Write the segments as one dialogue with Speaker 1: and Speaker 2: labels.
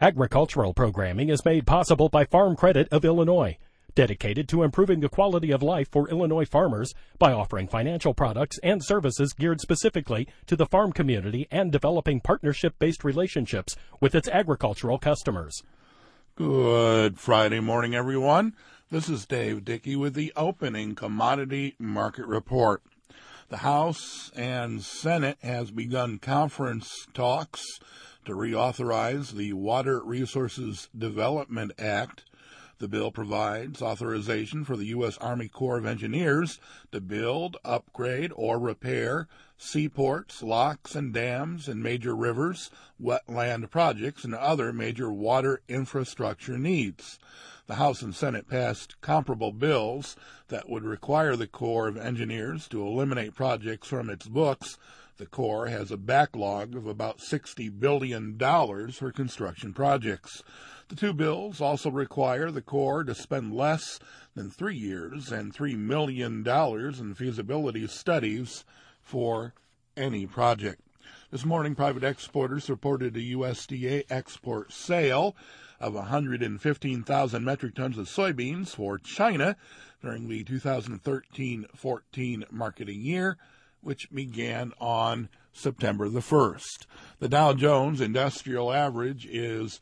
Speaker 1: Agricultural programming is made possible by Farm Credit of Illinois, dedicated to improving the quality of life for Illinois farmers by offering financial products and services geared specifically to the farm community and developing partnership-based relationships with its agricultural customers.
Speaker 2: Good Friday morning, everyone. This is Dave Dickey with the opening commodity market report. The House and Senate has begun conference talks to reauthorize the Water Resources Development Act. The bill provides authorization for the U.S. Army Corps of Engineers to build, upgrade, or repair seaports, locks, and dams in major rivers, wetland projects, and other major water infrastructure needs. The House and Senate passed comparable bills that would require the Corps of Engineers to eliminate projects from its books. The Corps has a backlog of about $60 billion for construction projects. The two bills also require the Corps to spend less than 3 years and $3 million in feasibility studies for any project. This morning, private exporters reported a USDA export sale of 115,000 metric tons of soybeans for China during the 2013-14 marketing year, which began on September the 1st. The Dow Jones Industrial Average is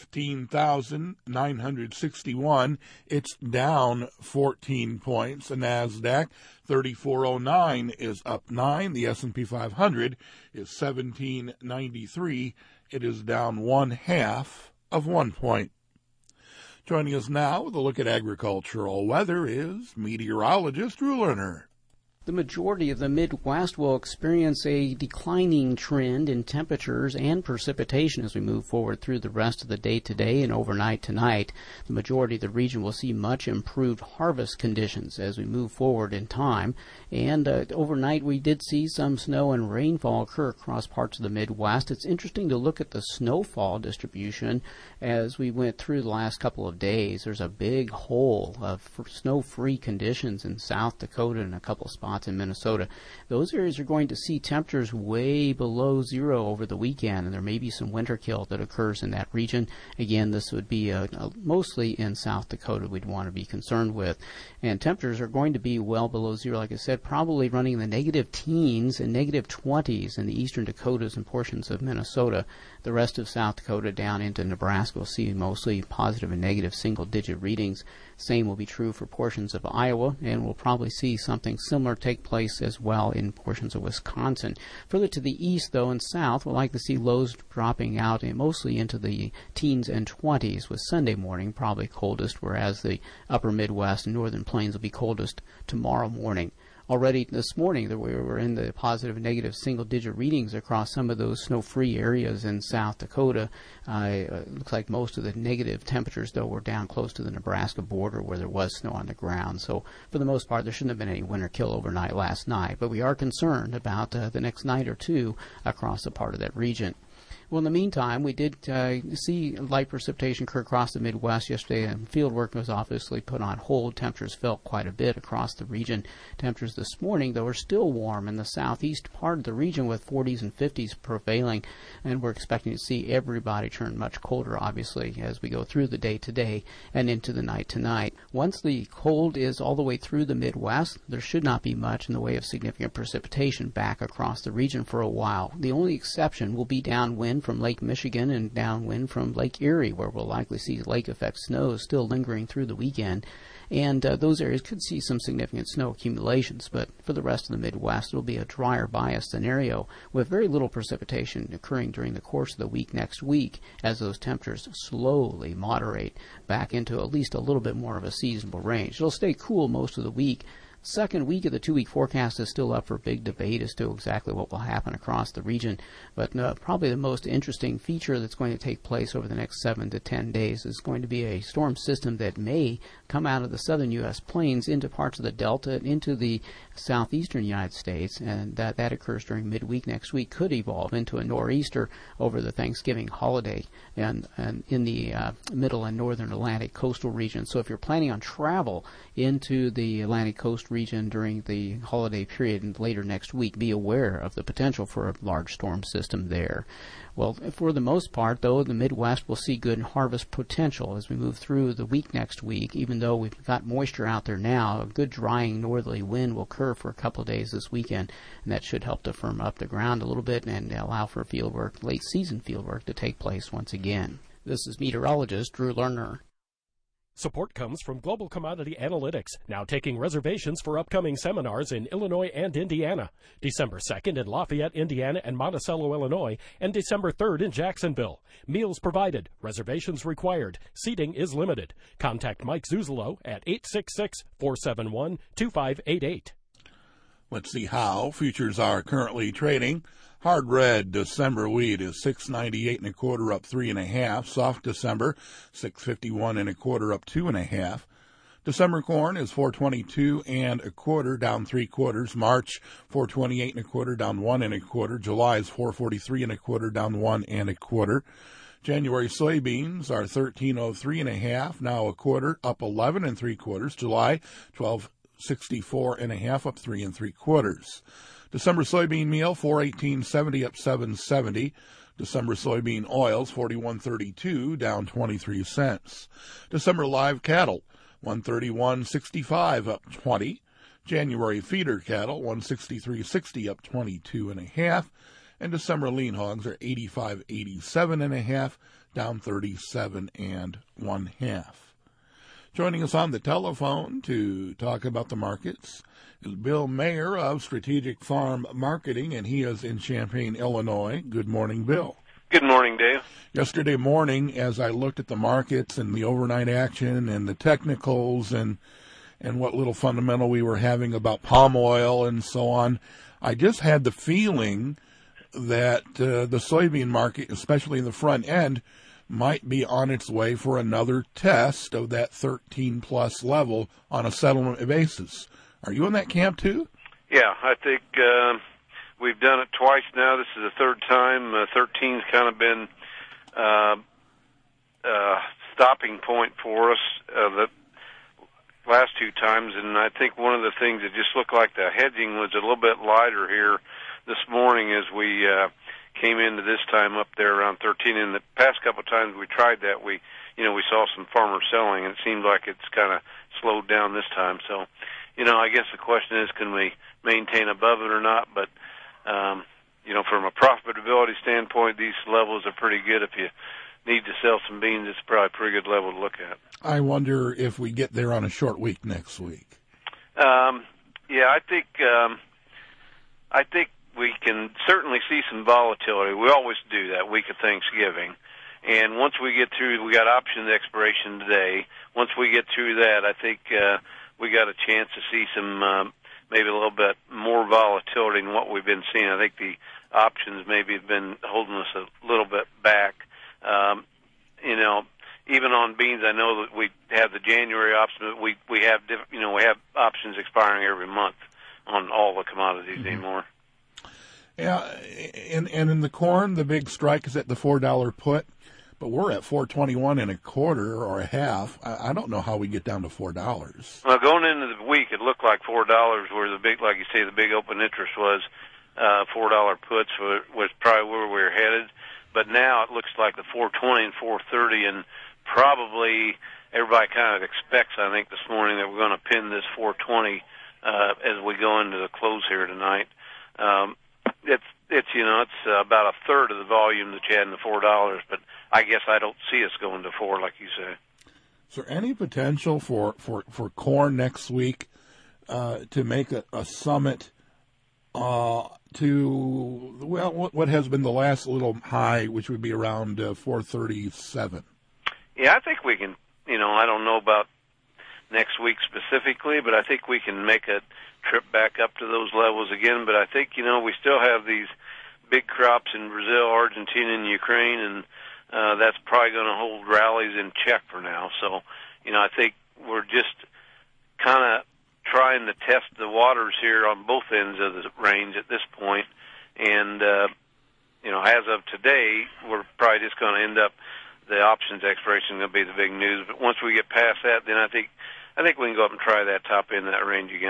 Speaker 2: 15,961. It's down 14 points. The NASDAQ 3409 is up 9. The S&P 500 is 1793. It is down 1/2 point. Joining us now with a look at agricultural weather is meteorologist Drew Lerner.
Speaker 3: The majority of the Midwest will experience a declining trend in temperatures and precipitation as we move forward through the rest of the day today and overnight tonight. The majority of the region will see much improved harvest conditions as we move forward in time. And overnight we did see some snow and rainfall occur across parts of the Midwest. It's interesting to look at the snowfall distribution as we went through the last couple of days. There's a big hole of snow-free conditions in South Dakota and a couple of spots in Minnesota. Those areas are going to see temperatures way below zero over the weekend, and there may be some winter kill that occurs in that region. Again, this would be mostly in South Dakota we'd want to be concerned with. And temperatures are going to be well below zero, like I said, probably running in the negative teens and negative 20s in the eastern Dakotas and portions of Minnesota. The rest of South Dakota down into Nebraska will see mostly positive and negative single-digit readings. Same will be true for portions of Iowa, and we'll probably see something similar take place as well in portions of Wisconsin. Further to the east, though, and south, we'll like to see lows dropping out and mostly into the teens and 20s, with Sunday morning probably coldest, whereas the upper Midwest and northern plains will be coldest tomorrow morning. Already this morning, we were in the positive and negative single-digit readings across some of those snow-free areas in South Dakota. It looks like most of the negative temperatures, though, were down close to the Nebraska border where there was snow on the ground. So, for the most part, there shouldn't have been any winter kill overnight last night. But we are concerned about the next night or two across a part of that region. Well, in the meantime, we did see light precipitation occur across the Midwest yesterday, and field work was obviously put on hold. Temperatures fell quite a bit across the region. Temperatures this morning, though, are still warm in the southeast part of the region with 40s and 50s prevailing, and we're expecting to see everybody turn much colder, obviously, as we go through the day today and into the night tonight. Once the cold is all the way through the Midwest, there should not be much in the way of significant precipitation back across the region for a while. The only exception will be downwind from Lake Michigan and downwind from Lake Erie, where we'll likely see lake effect snow still lingering through the weekend. And those areas could see some significant snow accumulations, but for the rest of the Midwest, it'll be a drier bias scenario with very little precipitation occurring during the course of the week next week as those temperatures slowly moderate back into at least a little bit more of a seasonable range. It'll stay cool most of the week. Second week of the 2-week forecast is still up for big debate as to exactly what will happen across the region. But probably the most interesting feature that's going to take place over the next 7 to 10 days is going to be a storm system that may come out of the southern U.S. plains into parts of the Delta and into the southeastern United States. And that occurs during midweek next week, could evolve into a nor'easter over the Thanksgiving holiday and in the middle and northern Atlantic coastal region. So if you're planning on travel into the Atlantic coast region during the holiday period and later next week. Be aware of the potential for a large storm system there. Well, for the most part, though, the Midwest will see good harvest potential as we move through the week next week. Even though we've got moisture out there now, a good drying northerly wind will occur for a couple of days this weekend, and that should help to firm up the ground a little bit and allow for field work, late season field work, to take place once again. This is meteorologist Drew Lerner.
Speaker 1: Support comes from Global Commodity Analytics, now taking reservations for upcoming seminars in Illinois and Indiana. December 2nd in Lafayette, Indiana and Monticello, Illinois, and December 3rd in Jacksonville. Meals provided. Reservations required. Seating is limited. Contact Mike Zuzolo at 866-471-2588.
Speaker 2: Let's see how futures are currently trading. Hard red December wheat is $6.98 up 3.5. Soft December $6.51 up 2.5. December corn is $4.22 down 3/4. March $4.28 down 1.25. July is $4.43 down 1.25. January soybeans are $13.03.5 now a quarter up 11 3/4. July $12.64.5 up 3 3/4. December soybean meal, $4.1870 up 7.70. December soybean oils, $41.32 down 23 cents. December live cattle, $131.65 up 20. January feeder cattle, $163.60 up 22.5. And December lean hogs are $85.87.5 down 37.5. Joining us on the telephone to talk about the markets is Bill Mayer of Strategic Farm Marketing, and he is in Champaign, Illinois. Good morning, Bill.
Speaker 4: Good morning, Dave.
Speaker 2: Yesterday morning, as I looked at the markets and the overnight action and the technicals and what little fundamental we were having about palm oil and so on, I just had the feeling that the soybean market, especially in the front end, might be on its way for another test of that 13-plus level on a settlement basis. Are you in that camp, too?
Speaker 4: Yeah, I think we've done it twice now. This is the third time. 13's kind of been stopping point for us the last two times, and I think one of the things that just looked like the hedging was a little bit lighter here this morning as we came into this time up there around 13. In the past couple of times we tried that, we saw some farmers selling, and it seemed like it's kind of slowed down this time. So, I guess the question is, can we maintain above it or not? But, from a profitability standpoint, these levels are pretty good. If you need to sell some beans, it's probably a pretty good level to look at.
Speaker 2: I wonder if we get there on a short week next week.
Speaker 4: I think we can certainly see some volatility. We always do that week of Thanksgiving. And once we get through, we got options expiration today. Once we get through that, I think we got a chance to see some maybe a little bit more volatility than what we've been seeing. I think the options maybe have been holding us a little bit back. Even on beans, I know that we have the January option. We have options expiring every month on all the commodities anymore.
Speaker 2: Yeah, and in the corn, the big strike is at the $4 put, but we're at $4.21 or a half. I don't know how we get down to $4.
Speaker 4: Well, going into the week, it looked like $4 where the big, like you say, the big open interest was. $4 puts was probably where we were headed, but now it looks like the $4.20 and $4.30, and probably everybody kind of expects, I think, this morning that we're going to pin this $4.20 as we go into the close here tonight. It's about a third of the volume that you had in the $4, but I guess I don't see us going to $4 like you say.
Speaker 2: Is there any potential for corn next week to make a summit to what has been the last little high, which would be around 437?
Speaker 4: Yeah, I think we can. I don't know about next week specifically, but I think we can make a trip back up to those levels again. But I think, we still have these big crops in Brazil, Argentina, and Ukraine, and that's probably going to hold rallies in check for now. So, I think we're just kind of trying to test the waters here on both ends of the range at this point. And, as of today, we're probably just going to end up, the options expiration is going to be the big news. But once we get past that, then I think we can go up and try that top end of that range again.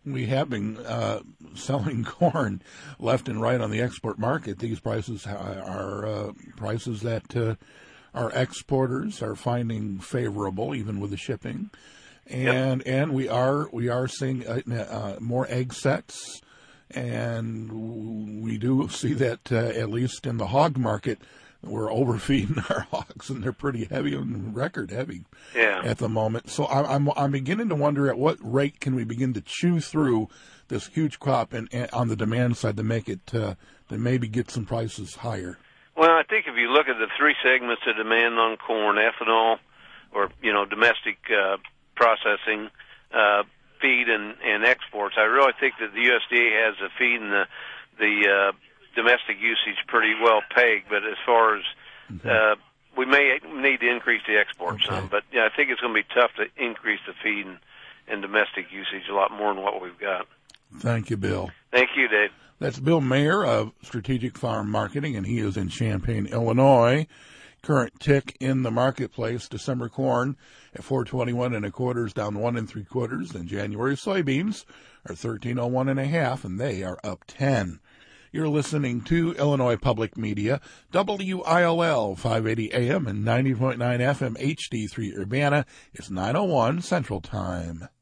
Speaker 2: We have been selling corn left and right on the export market. These prices are prices that our exporters are finding favorable, even with the shipping. And we are seeing more egg sets, and we do see that at least in the hog market, we're overfeeding our hogs, and they're pretty heavy and record heavy at the moment. So I'm beginning to wonder at what rate can we begin to chew through this huge crop and on the demand side to make it to maybe get some prices higher.
Speaker 4: Well, I think if you look at the three segments of demand on corn, ethanol, or domestic processing, feed, and exports, I really think that the USDA has the feed and the domestic usage pretty well pegged, but as far as we may need to increase the export some, but I think it's going to be tough to increase the feed and domestic usage a lot more than what we've got.
Speaker 2: Thank you, Bill.
Speaker 4: Thank you, Dave.
Speaker 2: That's Bill Mayer of Strategic Farm Marketing, and he is in Champaign, Illinois. Current tick in the marketplace: December corn at 4.21 1/4, down 1 3/4, and January soybeans are 13.01 1/2, and they are up 10. You're listening to Illinois Public Media, WILL 580 AM and 90.9 FM HD3 Urbana. It's 9:01 Central Time.